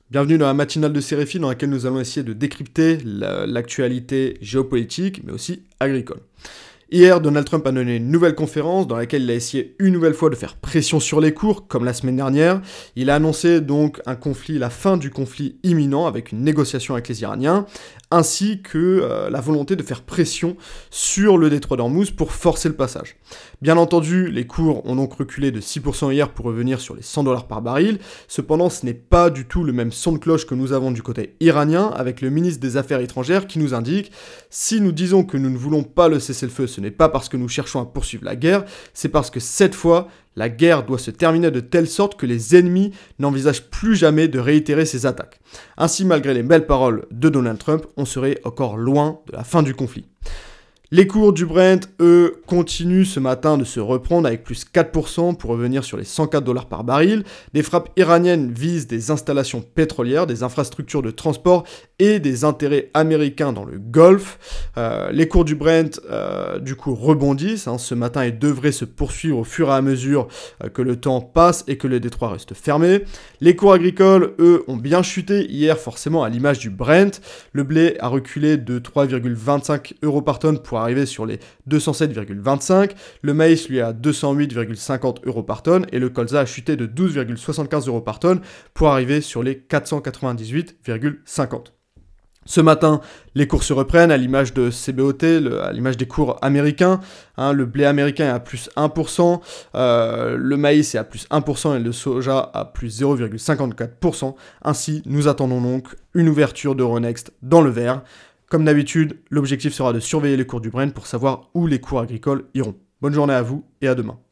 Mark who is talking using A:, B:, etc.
A: Bienvenue dans la matinale de Cerefi dans laquelle nous allons essayer de décrypter l'actualité géopolitique mais aussi agricole. Hier, Donald Trump a donné une nouvelle conférence dans laquelle il a essayé une nouvelle fois de faire pression sur les cours, comme la semaine dernière. Il a annoncé donc la fin du conflit imminent avec une négociation avec les Iraniens, ainsi que la volonté de faire pression sur le détroit d'Ormuz pour forcer le passage. Bien entendu, les cours ont donc reculé de 6% hier pour revenir sur les $100 par baril. Cependant, ce n'est pas du tout le même son de cloche que nous avons du côté iranien, avec le ministre des Affaires étrangères qui nous indique « Si nous disons que nous ne voulons pas le cessez-le-feu, ce n'est pas parce que nous cherchons à poursuivre la guerre, c'est parce que cette fois, la guerre doit se terminer de telle sorte que les ennemis n'envisagent plus jamais de réitérer ces attaques. » Ainsi, malgré les belles paroles de Donald Trump, on serait encore loin de la fin du conflit. Les cours du Brent, eux, continuent ce matin de se reprendre avec plus 4% pour revenir sur les $104 par baril. Des frappes iraniennes visent des installations pétrolières, des infrastructures de transport et des intérêts américains dans le Golfe. Les cours du Brent, du coup, rebondissent ce matin et devraient se poursuivre au fur et à mesure que le temps passe et que le détroit reste fermé. Les cours agricoles, eux, ont bien chuté hier, forcément, à l'image du Brent. Le blé a reculé de 3,25 € par tonne pour arriver sur les 207,25. Le maïs, lui, est à 208,50 € par tonne et le colza a chuté de 12,75 € par tonne pour arriver sur les 498,50. Ce matin, les cours se reprennent à l'image de CBOT, à l'image des cours américains. Le blé américain est à plus 1%, le maïs est à plus 1% et le soja à plus 0,54%. Ainsi, nous attendons donc une ouverture d'Euronext dans le vert. Comme d'habitude, l'objectif sera de surveiller les cours du Brent pour savoir où les cours agricoles iront. Bonne journée à vous et à demain.